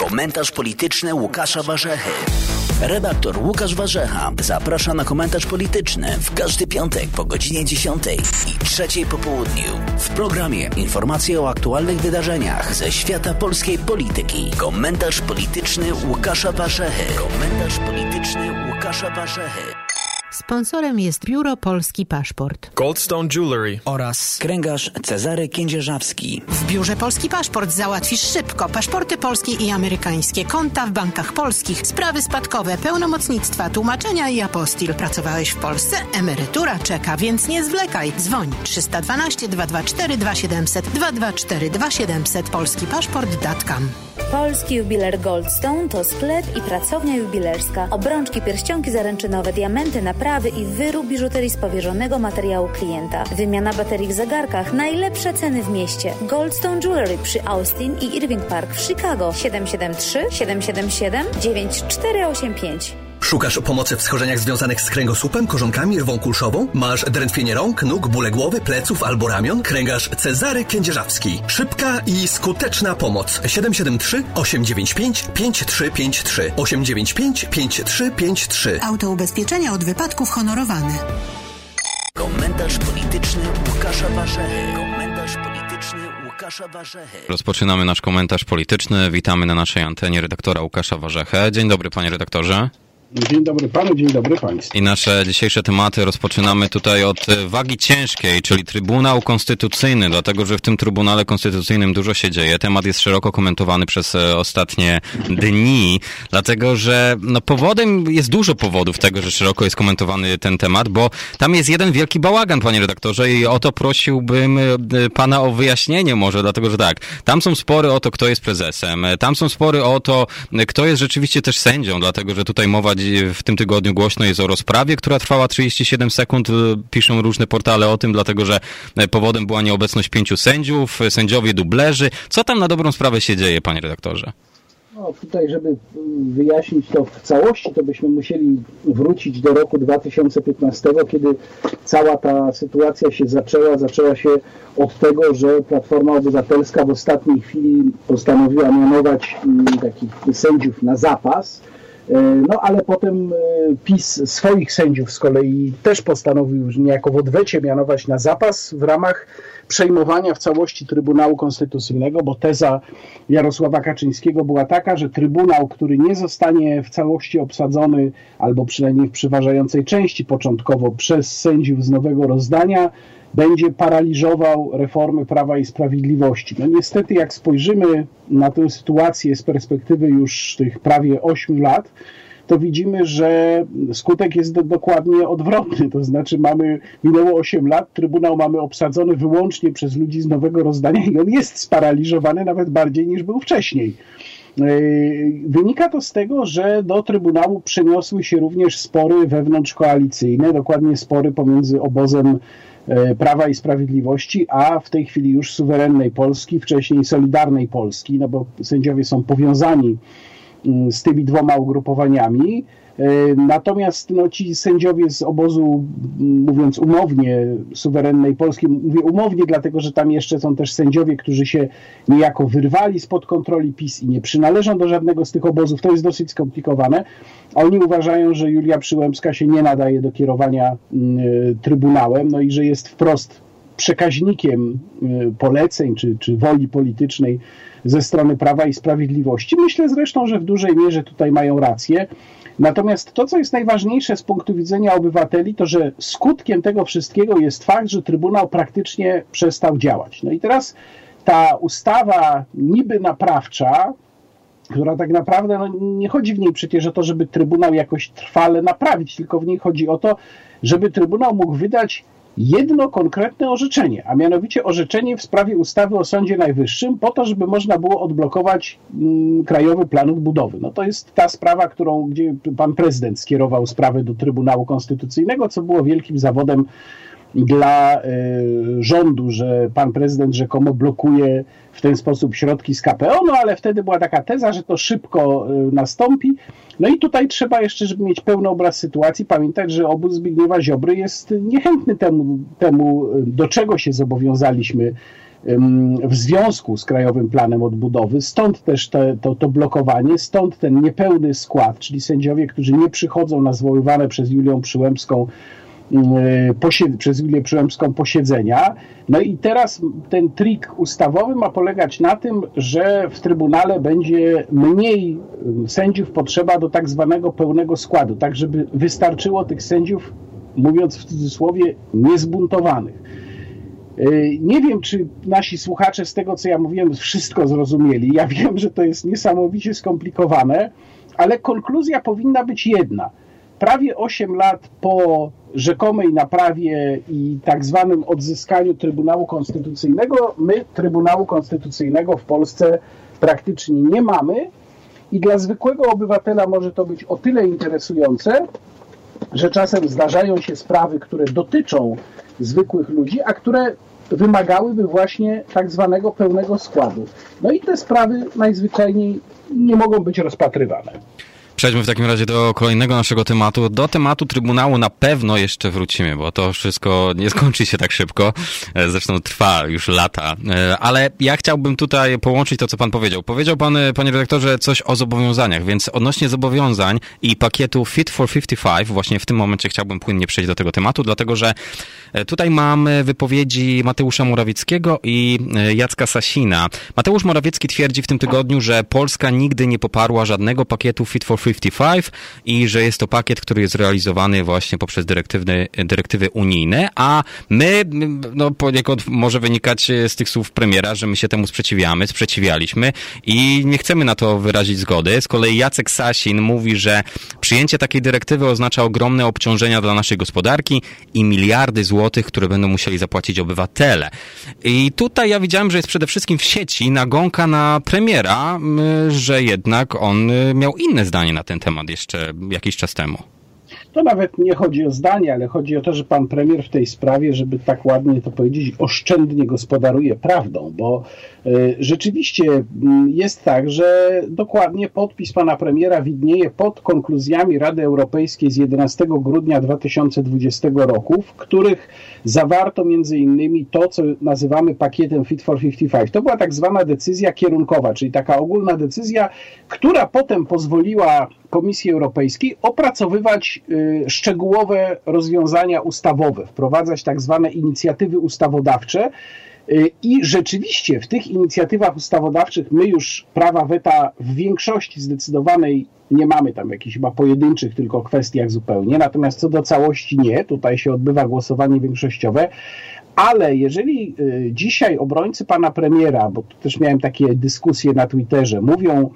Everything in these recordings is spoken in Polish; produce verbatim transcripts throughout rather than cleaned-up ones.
Komentarz polityczny Łukasza Warzechy. Redaktor Łukasz Warzecha zaprasza na komentarz polityczny w każdy piątek po godzinie dziesiątej i trzeciej po południu. W programie informacje o aktualnych wydarzeniach ze świata polskiej polityki. Komentarz polityczny Łukasza Warzechy. Komentarz polityczny Łukasza Warzechy. Sponsorem jest Biuro Polski Paszport, Goldstone Jewelry oraz kręgarz Cezary Kędzierzawski. W Biurze Polski Paszport załatwisz szybko paszporty polskie i amerykańskie, konta w bankach polskich, sprawy spadkowe, pełnomocnictwa, tłumaczenia i apostil. Pracowałeś w Polsce? Emerytura czeka, więc nie zwlekaj. Dzwoń trzysta dwanaście, dwieście dwadzieścia cztery, dwa siedemset, dwieście dwadzieścia cztery, dwa siedemset, polski paszport kropka com. Polski jubiler Goldstone to sklep i pracownia jubilerska. Obrączki, pierścionki zaręczynowe, diamenty, naprawy i wyrób biżuterii z powierzonego materiału klienta. Wymiana baterii w zegarkach. Najlepsze ceny w mieście. Goldstone Jewelry przy Austin i Irving Park w Chicago. siedem siedem trzy, siedem siedem siedem, dziewięć cztery osiem pięć. Szukasz pomocy w schorzeniach związanych z kręgosłupem, korzonkami, rwą kulszową? Masz drętwienie rąk, nóg, bóle głowy, pleców albo ramion? Kręgarz Cezary Kędzierzawski. Szybka i skuteczna pomoc. siedem siedem trzy, osiem dziewięć pięć, pięć trzy pięć trzy. osiem dziewięć pięć, pięć trzy pięć trzy. Autoubezpieczenia od wypadków honorowane. Komentarz polityczny Łukasza Warzechy. Komentarz polityczny Łukasza Warzechy. Rozpoczynamy nasz komentarz polityczny. Witamy na naszej antenie redaktora Łukasza Warzechę. Dzień dobry, panie redaktorze. Dzień dobry panu, dzień dobry państwu. I nasze dzisiejsze tematy rozpoczynamy tutaj od wagi ciężkiej, czyli Trybunał Konstytucyjny, dlatego że w tym Trybunale Konstytucyjnym dużo się dzieje. Temat jest szeroko komentowany przez ostatnie dni, dlatego że no, powodem jest dużo powodów tego, że szeroko jest komentowany ten temat, bo tam jest jeden wielki bałagan, panie redaktorze, i o to prosiłbym pana o wyjaśnienie może, dlatego że tak, tam są spory o to, kto jest prezesem, tam są spory o to, kto jest rzeczywiście też sędzią, dlatego że tutaj mowa w tym tygodniu głośno jest o rozprawie, która trwała trzydzieści siedem sekund. Piszą różne portale o tym, dlatego że powodem była nieobecność pięciu sędziów, sędziowie dublerzy. Co tam na dobrą sprawę się dzieje, panie redaktorze? No tutaj, żeby wyjaśnić to w całości, to byśmy musieli wrócić do roku dwa tysiące piętnastego, kiedy cała ta sytuacja się zaczęła. Zaczęła się od tego, że Platforma Obywatelska w ostatniej chwili postanowiła mianować takich sędziów na zapas. No ale potem PiS swoich sędziów z kolei też postanowił niejako w odwecie mianować na zapas w ramach przejmowania w całości Trybunału Konstytucyjnego, bo teza Jarosława Kaczyńskiego była taka, że Trybunał, który nie zostanie w całości obsadzony, albo przynajmniej w przeważającej części początkowo przez sędziów z nowego rozdania, będzie paraliżował reformy Prawa i Sprawiedliwości. No niestety, jak spojrzymy na tę sytuację z perspektywy już tych prawie ośmiu lat, to widzimy, że skutek jest do, dokładnie odwrotny. To znaczy mamy, minęło osiem lat, Trybunał mamy obsadzony wyłącznie przez ludzi z nowego rozdania i on jest sparaliżowany nawet bardziej niż był wcześniej. Wynika to z tego, że do Trybunału przeniosły się również spory wewnątrzkoalicyjne, dokładnie spory pomiędzy obozem Prawa i Sprawiedliwości, a w tej chwili już suwerennej Polski, wcześniej Solidarnej Polski, no bo sędziowie są powiązani z tymi dwoma ugrupowaniami. Natomiast no, ci sędziowie z obozu, mówiąc umownie, suwerennej Polski, mówię umownie, dlatego że tam jeszcze są też sędziowie, którzy się niejako wyrwali spod kontroli PiS i nie przynależą do żadnego z tych obozów. To jest dosyć skomplikowane. Oni uważają, że Julia Przyłębska się nie nadaje do kierowania y, Trybunałem, no i że jest wprost przekaźnikiem y, poleceń czy, czy woli politycznej ze strony Prawa i Sprawiedliwości. Myślę zresztą, że w dużej mierze tutaj mają rację. Natomiast to, co jest najważniejsze z punktu widzenia obywateli, to że skutkiem tego wszystkiego jest fakt, że Trybunał praktycznie przestał działać. No i teraz ta ustawa niby naprawcza, która tak naprawdę, no nie chodzi w niej przecież o to, żeby Trybunał jakoś trwale naprawić, tylko w niej chodzi o to, żeby Trybunał mógł wydać jedno konkretne orzeczenie, a mianowicie orzeczenie w sprawie ustawy o Sądzie Najwyższym po to, żeby można było odblokować mm, Krajowy Plan Odbudowy. No to jest ta sprawa, którą, gdzie pan prezydent skierował sprawę do Trybunału Konstytucyjnego, co było wielkim zawodem dla y, rządu, że pan prezydent rzekomo blokuje w ten sposób środki z K P O, no ale wtedy była taka teza, że to szybko y, nastąpi. No i tutaj trzeba jeszcze, żeby mieć pełny obraz sytuacji, pamiętać, że obóz Zbigniewa Ziobry jest niechętny temu, temu do czego się zobowiązaliśmy w związku z Krajowym Planem Odbudowy, stąd też te, to, to blokowanie, stąd ten niepełny skład, czyli sędziowie, którzy nie przychodzą na zwoływane przez Julię Przyłębską Posied- przez Julię Przyłębską posiedzenia. No i teraz ten trik ustawowy ma polegać na tym, że w Trybunale będzie mniej sędziów potrzeba do tak zwanego pełnego składu, tak żeby wystarczyło tych sędziów, mówiąc w cudzysłowie, niezbuntowanych. Nie wiem, czy nasi słuchacze z tego, co ja mówiłem, wszystko zrozumieli. Ja wiem, że to jest niesamowicie skomplikowane, ale konkluzja powinna być jedna. Prawie osiem lat po rzekomej naprawie i tak zwanym odzyskaniu Trybunału Konstytucyjnego, my Trybunału Konstytucyjnego w Polsce praktycznie nie mamy i dla zwykłego obywatela może to być o tyle interesujące, że czasem zdarzają się sprawy, które dotyczą zwykłych ludzi, a które wymagałyby właśnie tak zwanego pełnego składu. No i te sprawy najzwyczajniej nie mogą być rozpatrywane. Przejdźmy w takim razie do kolejnego naszego tematu. Do tematu Trybunału na pewno jeszcze wrócimy, bo to wszystko nie skończy się tak szybko. Zresztą trwa już lata. Ale ja chciałbym tutaj połączyć to, co pan powiedział. Powiedział pan, panie redaktorze, coś o zobowiązaniach, więc odnośnie zobowiązań i pakietu Fit for pięćdziesiąt pięć, właśnie w tym momencie chciałbym płynnie przejść do tego tematu, dlatego że tutaj mamy wypowiedzi Mateusza Morawieckiego i Jacka Sasina. Mateusz Morawiecki twierdzi w tym tygodniu, że Polska nigdy nie poparła żadnego pakietu Fit for pięćdziesiąt pięć i że jest to pakiet, który jest realizowany właśnie poprzez dyrektywy, dyrektywy unijne, a my, no poniekąd może wynikać z tych słów premiera, że my się temu sprzeciwiamy, sprzeciwialiśmy i nie chcemy na to wyrazić zgody. Z kolei Jacek Sasin mówi, że przyjęcie takiej dyrektywy oznacza ogromne obciążenia dla naszej gospodarki i miliardy złotych, które będą musieli zapłacić obywatele. I tutaj ja widziałem, że jest przede wszystkim w sieci nagonka na premiera, że jednak on miał inne zdanie na ten temat jeszcze jakiś czas temu. To nawet nie chodzi o zdanie, ale chodzi o to, że pan premier w tej sprawie, żeby tak ładnie to powiedzieć, oszczędnie gospodaruje prawdą, bo y, rzeczywiście y, jest tak, że dokładnie podpis pana premiera widnieje pod konkluzjami Rady Europejskiej z jedenastego grudnia dwa tysiące dwudziestego roku, w których zawarto między innymi to, co nazywamy pakietem Fit for pięćdziesiąt pięć. To była tak zwana decyzja kierunkowa, czyli taka ogólna decyzja, która potem pozwoliła Komisji Europejskiej opracowywać y, szczegółowe rozwiązania ustawowe, wprowadzać tak zwane inicjatywy ustawodawcze y, i rzeczywiście w tych inicjatywach ustawodawczych my już prawa weta w większości zdecydowanej nie mamy, tam jakichś chyba pojedynczych tylko kwestiach zupełnie, natomiast co do całości nie, tutaj się odbywa głosowanie większościowe, ale jeżeli y, dzisiaj obrońcy pana premiera, bo tu też miałem takie dyskusje na Twitterze, mówią,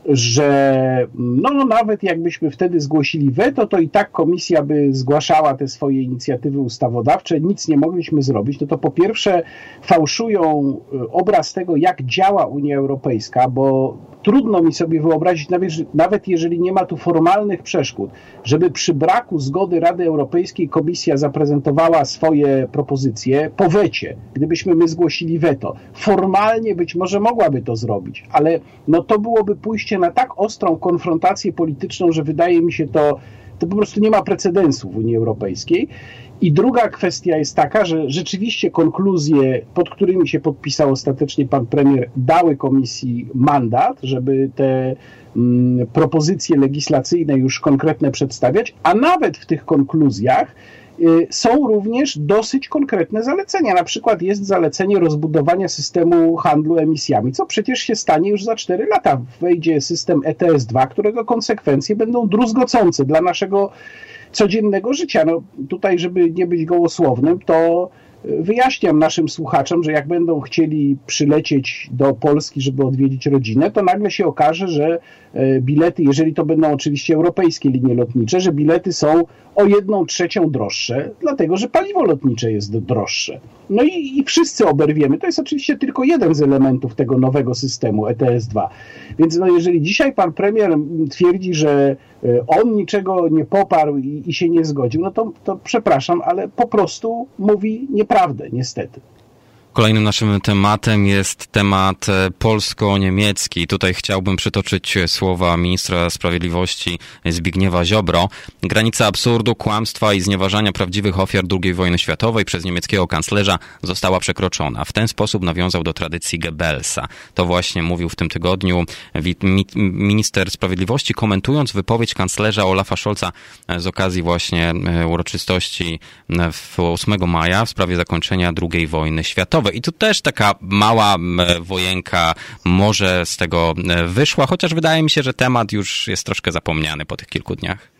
że no, no nawet jakbyśmy wtedy zgłosili weto, to i tak komisja by zgłaszała te swoje inicjatywy ustawodawcze, nic nie mogliśmy zrobić, no to po pierwsze fałszują obraz tego, jak działa Unia Europejska, bo trudno mi sobie wyobrazić, nawet, nawet jeżeli nie ma tu formalnych przeszkód, żeby przy braku zgody Rady Europejskiej komisja zaprezentowała swoje propozycje po wecie, gdybyśmy my zgłosili weto. Formalnie być może mogłaby to zrobić, ale no to byłoby pójście na tak ostrą konfrontację polityczną, że wydaje mi się to, to po prostu nie ma precedensu w Unii Europejskiej. I druga kwestia jest taka, że rzeczywiście konkluzje, pod którymi się podpisał ostatecznie pan premier, dały komisji mandat, żeby te mm, propozycje legislacyjne już konkretne przedstawiać, a nawet w tych konkluzjach y, są również dosyć konkretne zalecenia. Na przykład jest zalecenie rozbudowania systemu handlu emisjami, co przecież się stanie już za cztery lata. Wejdzie system E T S dwa, którego konsekwencje będą druzgocące dla naszego codziennego życia. No tutaj, żeby nie być gołosłownym, to wyjaśniam naszym słuchaczom, że jak będą chcieli przylecieć do Polski, żeby odwiedzić rodzinę, to nagle się okaże, że bilety, jeżeli to będą oczywiście europejskie linie lotnicze, że bilety są o jedną trzecią droższe, dlatego że paliwo lotnicze jest droższe. No i, i wszyscy oberwiemy. To jest oczywiście tylko jeden z elementów tego nowego systemu E T S dwa. Więc no, jeżeli dzisiaj pan premier twierdzi, że on niczego nie poparł i, i się nie zgodził, no to, to przepraszam, ale po prostu mówi nieprawdę, niestety. Kolejnym naszym tematem jest temat polsko-niemiecki. Tutaj chciałbym przytoczyć słowa ministra sprawiedliwości Zbigniewa Ziobro. Granica absurdu, kłamstwa i znieważania prawdziwych ofiar drugiej wojny światowej przez niemieckiego kanclerza została przekroczona. W ten sposób nawiązał do tradycji Goebbelsa. To właśnie mówił w tym tygodniu minister sprawiedliwości, komentując wypowiedź kanclerza Olafa Scholza z okazji właśnie uroczystości ósmego maja w sprawie zakończenia drugiej wojny światowej. I tu też taka mała wojenka może z tego wyszła, chociaż wydaje mi się, że temat już jest troszkę zapomniany po tych kilku dniach.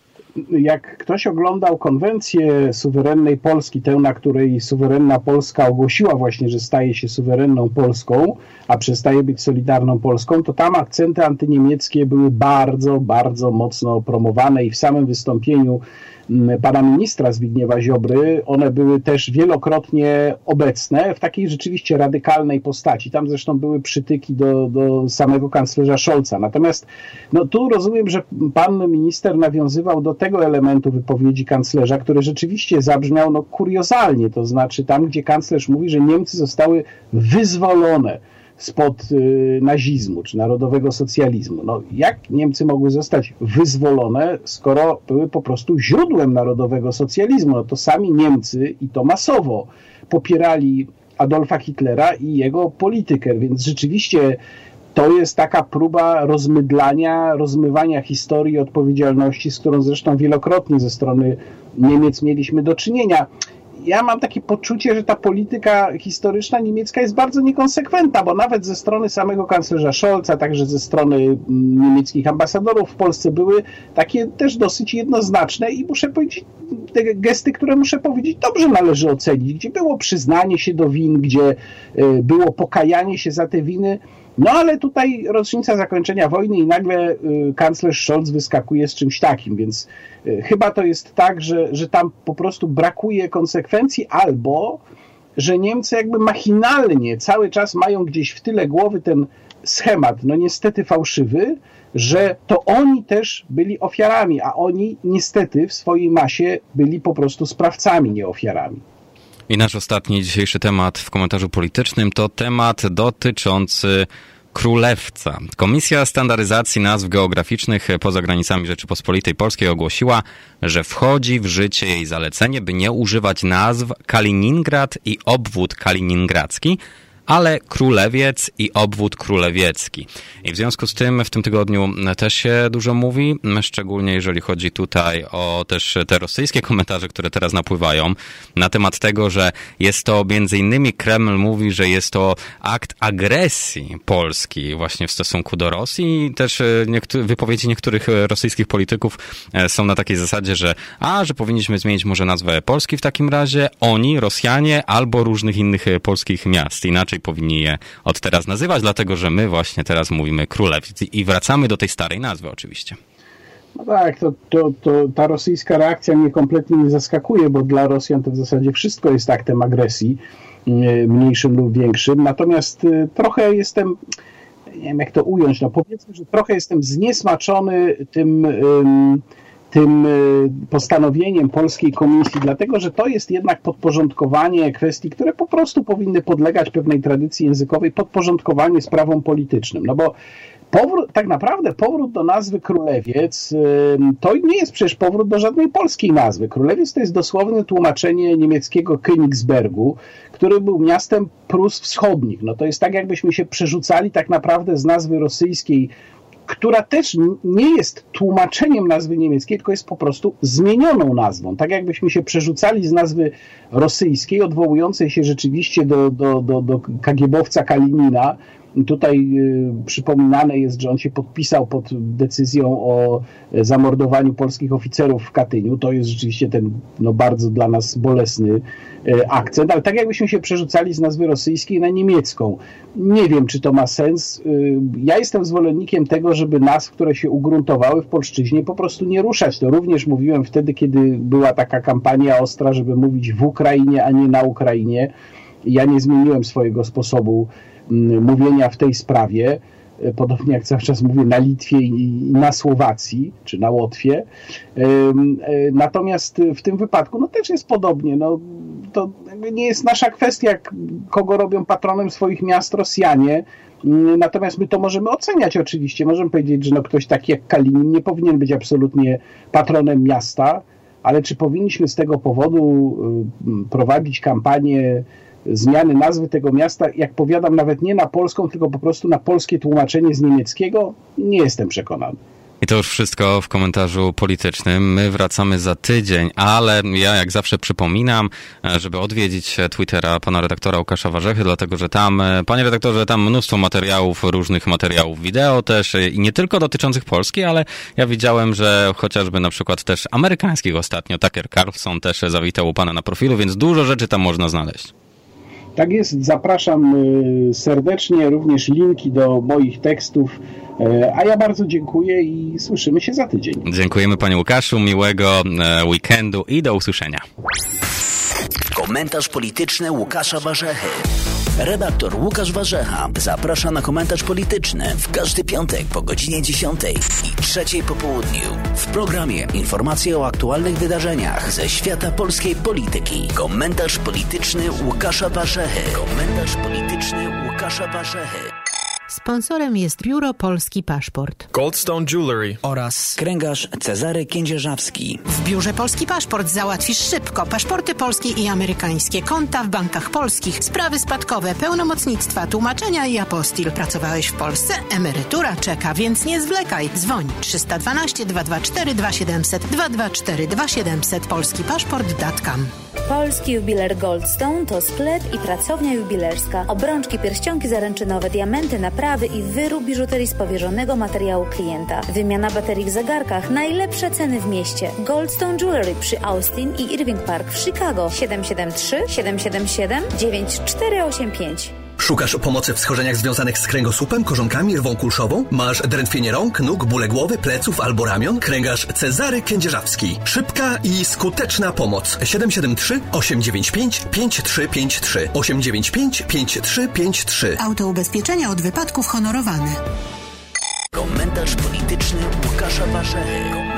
Jak ktoś oglądał konwencję suwerennej Polski, tę, na której suwerenna Polska ogłosiła właśnie, że staje się suwerenną Polską, a przestaje być solidarną Polską, to tam akcenty antyniemieckie były bardzo, bardzo mocno promowane i w samym wystąpieniu pana ministra Zbigniewa Ziobry one były też wielokrotnie obecne w takiej rzeczywiście radykalnej postaci. Tam zresztą były przytyki do, do samego kanclerza Scholza. Natomiast no, tu rozumiem, że pan minister nawiązywał do tego elementu wypowiedzi kanclerza, który rzeczywiście zabrzmiał no, kuriozalnie. To znaczy tam, gdzie kanclerz mówi, że Niemcy zostały wyzwolone spod y, nazizmu czy narodowego socjalizmu. No, jak Niemcy mogły zostać wyzwolone, skoro były po prostu źródłem narodowego socjalizmu? No to sami Niemcy i to masowo popierali Adolfa Hitlera i jego politykę, więc rzeczywiście to jest taka próba rozmydlania, rozmywania historii i odpowiedzialności, z którą zresztą wielokrotnie ze strony Niemiec mieliśmy do czynienia. Ja mam takie poczucie, że ta polityka historyczna niemiecka jest bardzo niekonsekwentna, bo nawet ze strony samego kanclerza Scholza, także ze strony niemieckich ambasadorów w Polsce były takie też dosyć jednoznaczne i muszę powiedzieć, te gesty, które muszę powiedzieć, dobrze należy ocenić, gdzie było przyznanie się do win, gdzie było pokajanie się za te winy. No ale tutaj rocznica zakończenia wojny i nagle y, kanclerz Scholz wyskakuje z czymś takim, więc y, chyba to jest tak, że, że tam po prostu brakuje konsekwencji albo, że Niemcy jakby machinalnie cały czas mają gdzieś w tyle głowy ten schemat, no niestety fałszywy, że to oni też byli ofiarami, a oni niestety w swojej masie byli po prostu sprawcami, nie ofiarami. I nasz ostatni dzisiejszy temat w komentarzu politycznym to temat dotyczący Królewca. Komisja Standaryzacji Nazw Geograficznych poza granicami Rzeczypospolitej Polskiej ogłosiła, że wchodzi w życie jej zalecenie, by nie używać nazw Kaliningrad i obwód kaliningradzki, ale Królewiec i obwód królewiecki. I w związku z tym w tym tygodniu też się dużo mówi, szczególnie jeżeli chodzi tutaj o też te rosyjskie komentarze, które teraz napływają na temat tego, że jest to między innymi Kreml mówi, że jest to akt agresji Polski właśnie w stosunku do Rosji i też niektóre, wypowiedzi niektórych rosyjskich polityków są na takiej zasadzie, że a, że powinniśmy zmienić może nazwę Polski w takim razie, oni, Rosjanie albo różnych innych polskich miast. Inaczej powinni je od teraz nazywać, dlatego że my właśnie teraz mówimy Królewiec i wracamy do tej starej nazwy oczywiście. No tak, to, to, to ta rosyjska reakcja mnie kompletnie nie zaskakuje, bo dla Rosjan to w zasadzie wszystko jest aktem agresji, mniejszym lub większym, natomiast trochę jestem, nie wiem jak to ująć, no powiedzmy, że trochę jestem zniesmaczony tym tym postanowieniem Polskiej Komisji, dlatego że to jest jednak podporządkowanie kwestii, które po prostu powinny podlegać pewnej tradycji językowej, podporządkowanie sprawom politycznym. No bo powrót, tak naprawdę powrót do nazwy Królewiec to nie jest przecież powrót do żadnej polskiej nazwy. Królewiec to jest dosłowne tłumaczenie niemieckiego Königsbergu, który był miastem Prus Wschodnich. No to jest tak, jakbyśmy się przerzucali tak naprawdę z nazwy rosyjskiej, która też nie jest tłumaczeniem nazwy niemieckiej, tylko jest po prostu zmienioną nazwą. Tak jakbyśmy się przerzucali z nazwy rosyjskiej, odwołującej się rzeczywiście do, do, do, do kagiebowca Kalinina. Tutaj y, przypominane jest, że on się podpisał pod decyzją o zamordowaniu polskich oficerów w Katyniu. To jest rzeczywiście ten no, bardzo dla nas bolesny y, akcent, ale tak jakbyśmy się przerzucali z nazwy rosyjskiej na niemiecką. Nie wiem, czy to ma sens. Y, ja jestem zwolennikiem tego, żeby nazw, które się ugruntowały w polszczyźnie, po prostu nie ruszać. To również mówiłem wtedy, kiedy była taka kampania ostra, żeby mówić w Ukrainie, a nie na Ukrainie. Ja nie zmieniłem swojego sposobu mówienia w tej sprawie. podobnie jak cały czas mówię, na Litwie i na Słowacji, czy na Łotwie. Natomiast w tym wypadku no też jest podobnie. No, to nie jest nasza kwestia, kogo robią patronem swoich miast Rosjanie. Natomiast my to możemy oceniać oczywiście. Możemy powiedzieć, że no ktoś taki jak Kalinin nie powinien być absolutnie patronem miasta, ale czy powinniśmy z tego powodu prowadzić kampanię zmiany nazwy tego miasta, jak powiadam, nawet nie na polską, tylko po prostu na polskie tłumaczenie z niemieckiego? Nie jestem przekonany. I to już wszystko w komentarzu politycznym. My wracamy za tydzień, ale ja jak zawsze przypominam, żeby odwiedzić Twittera pana redaktora Łukasza Warzechy, dlatego że tam, panie redaktorze, tam mnóstwo materiałów, różnych materiałów wideo też i nie tylko dotyczących Polski, ale ja widziałem, że chociażby na przykład też amerykańskich ostatnio, Tucker Carlson też zawitał u pana na profilu, więc dużo rzeczy tam można znaleźć. Tak jest, zapraszam serdecznie, również linki do moich tekstów, a ja bardzo dziękuję i słyszymy się za tydzień. Dziękujemy panie Łukaszu, miłego weekendu i do usłyszenia. Komentarz polityczny Łukasza Warzechy. Redaktor Łukasz Warzecha zaprasza na komentarz polityczny w każdy piątek po godzinie dziesiątej i trzeciej po południu. W programie informacje o aktualnych wydarzeniach ze świata polskiej polityki. Komentarz polityczny Łukasza Warzechy. Komentarz polityczny Łukasza Warzechy. Sponsorem jest Biuro Polski Paszport. Goldstone Jewelry oraz kręgarz Cezary Kędzierzawski. W Biurze Polski Paszport załatwisz szybko paszporty polskie i amerykańskie, konta w bankach polskich, sprawy spadkowe, pełnomocnictwa, tłumaczenia i apostil. Pracowałeś w Polsce? Emerytura czeka, więc nie zwlekaj. Dzwoń trzysta dwanaście, dwieście dwadzieścia cztery, dwa siedemset, dwieście dwadzieścia cztery, dwa siedemset, polski paszport kropka com. Polski jubiler Goldstone to sklep i pracownia jubilerska. Obrączki, pierścionki zaręczynowe, diamenty, naprawy i wyrób biżuterii z powierzonego materiału klienta. Wymiana baterii w zegarkach. Najlepsze ceny w mieście. Goldstone Jewelry przy Austin i Irving Park w Chicago. siedem siedem trzy, siedem siedem siedem, dziewięć cztery osiem pięć. Szukasz pomocy w schorzeniach związanych z kręgosłupem, korzonkami, rwą kulszową? Masz drętwienie rąk, nóg, bóle głowy, pleców albo ramion? Kręgarz Cezary Kędzierzawski. Szybka i skuteczna pomoc. siedem siedem trzy, osiem dziewięć pięć, pięć trzy pięć trzy. osiem dziewięć pięć, pięć trzy pięć trzy. Autoubezpieczenia od wypadków honorowane. Komentarz polityczny Łukasza Warzechy.